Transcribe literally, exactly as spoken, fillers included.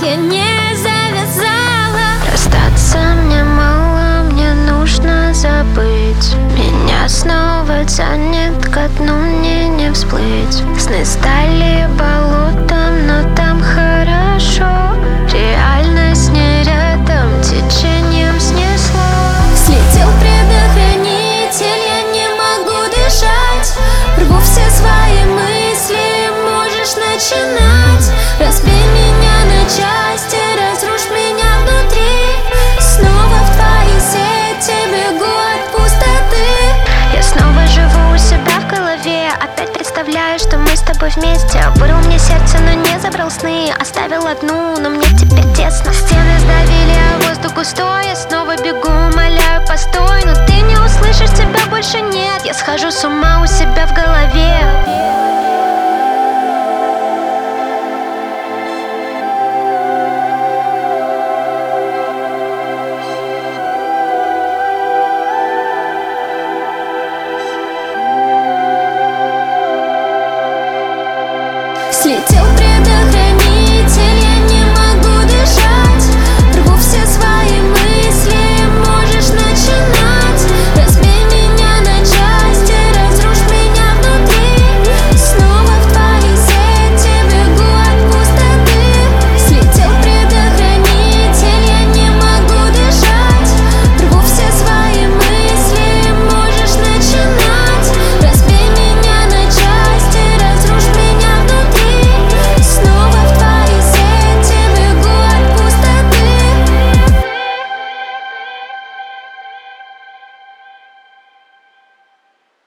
я не завязала. Расстаться мне мало, мне нужно забыть. Меня снова тянет ко дну, мне не всплыть. Сны стали болотом, но там хорошо. Реальность не рядом, течением снесло. Слетел предохранитель, я не могу дышать. Рву все свои мысли, можешь начинать. Разбей меня на части, разрушь меня внутри. Снова в твои сети бегу от пустоты. Я снова живу у себя в голове. Опять представляю, что мы с тобой вместе. Вырвал мне сердце, но не забрал сны. Оставил одну, но мне теперь тесно. Стены сдавили, а воздух густой. Я снова бегу, умоляю, постой. Но ты не услышишь, тебя больше нет. Я схожу с ума у себя в голове. Слетел предохранитель.